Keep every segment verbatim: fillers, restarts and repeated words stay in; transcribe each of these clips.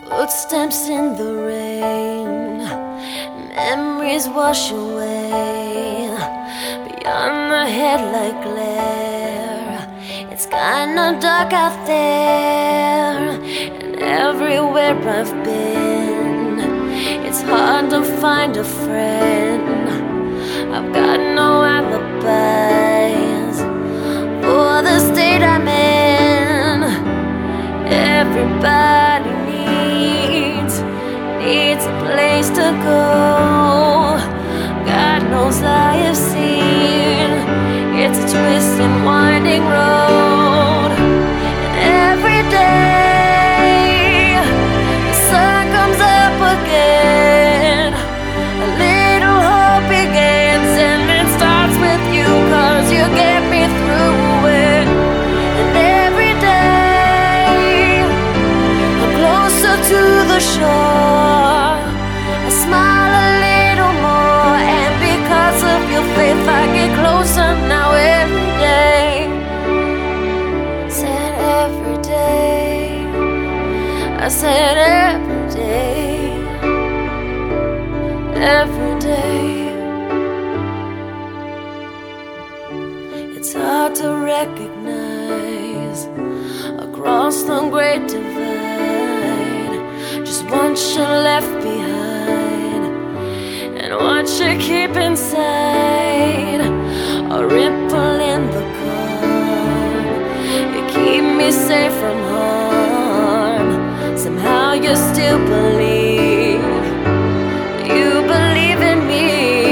Footsteps in the rain, memories wash away. Beyond the headlight glare, it's kinda dark out there. And everywhere I've been, it's hard to find a friend. I've got no alibis for the state I'm in. Everybody needs, needs a place to go. God knows I have seen, it's a twisting, winding road. And every day the sun comes up again, a little hope begins, and it starts with you, 'cause you get me through it. And every day I'm closer to the shore, I smile a little more, and because of your faith I get closer now every day. Said every day, I said every day, every day. It's hard to recognize across the great divide just what you left behind and what you keep inside. A ripple in the calm, you keep me safe from harm. Somehow you still believe, you believe in me.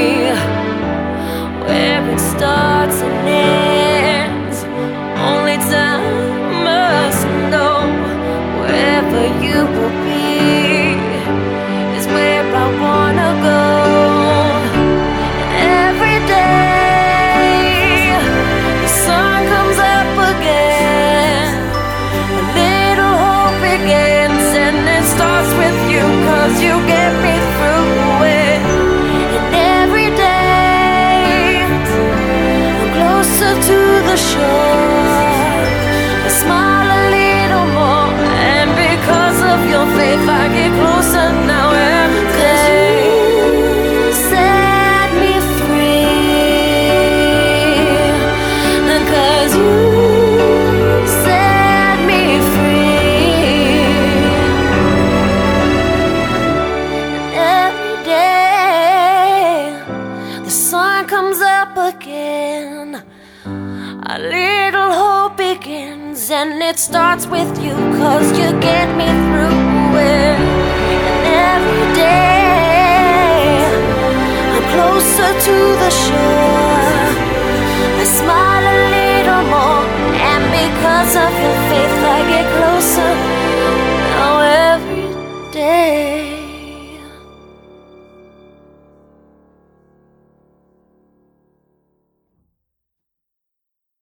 Where it starts and ends, only time must know. Wherever you will be is where I wanna go. And every day the sun comes up again, a little hope begins, and it starts with you, 'cause you get me through it. And every day I'm closer to the shore, I smile a little more, and because of your faith I get closer now every day. You set me free, and 'cause you set me free. And every day the sun comes up again, a little hope begins, and it starts with you, 'cause you get me through it. And every day I'm closer to the shore,